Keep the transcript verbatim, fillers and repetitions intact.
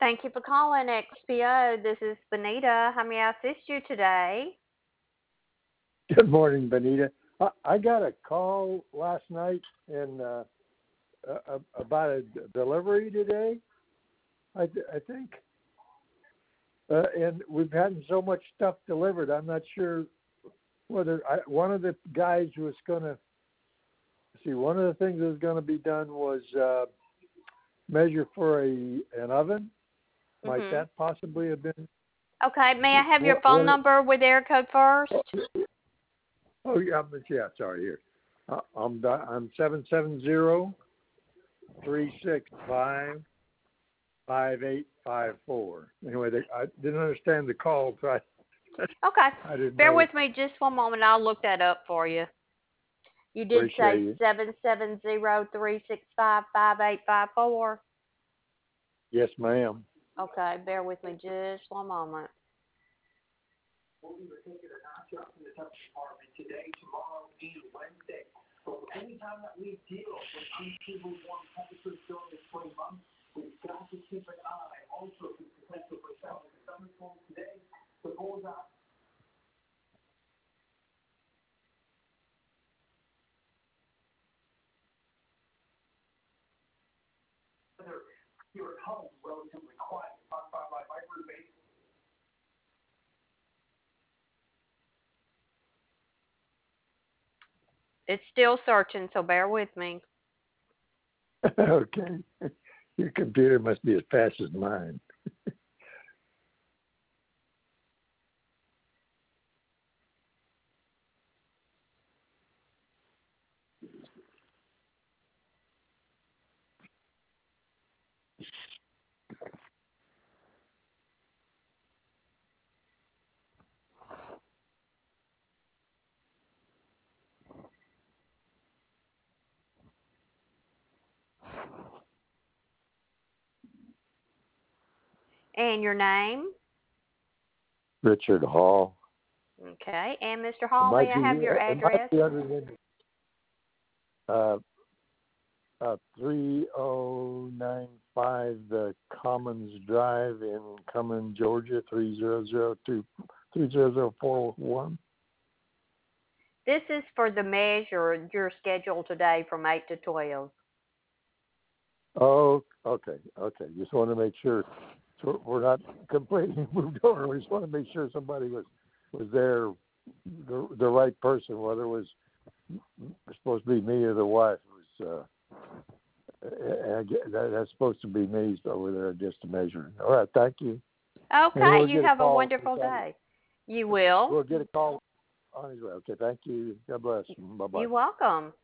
Thank you for calling X P O. This is Benita. How may I assist you today? Good morning, Benita. I, I got a call last night and uh, uh, about a d- delivery today. I, th- I think, uh, and we've had so much stuff delivered. I'm not sure whether I, one of the guys was going to see. One of the things that was going to be done was uh, measure for a an oven. Might Mhm. that possibly have been Okay. May I have your what? phone what number with air code first? oh yeah, but yeah. Sorry here. Uh, I'm di- I'm seven seven zero three six five five eight five four. Anyway, they, I didn't understand the call, so I Okay. I didn't Bear know. with me just one moment. I'll look that up for you. You did Appreciate say you. seven seven zero three six five five eight five four. Yes, ma'am. Okay. Bear with me just one moment. It's still searching, so bear with me. Okay. Your computer must be as fast as mine. And your name? Richard Hall. Okay. And Mister It Hall, may might I be. have your It might address? be under the uh, uh, three oh nine five the Commons Drive in Cumming, Georgia three zero zero two three zero zero four one. This is for the measure your schedule today from eight to twelve. Oh, okay, okay. Just want to make sure so we're not completely moved over. We just want to make sure somebody was was there, the the right person, whether it was supposed to be me or the wife. It was uh, I, I get- that, that's supposed to be me over there just to measure. All right, thank you. And Okay. we'll You get a have a call. wonderful day. You will. We'll get a call on his way. Okay, thank you. God bless. Bye bye. You're welcome.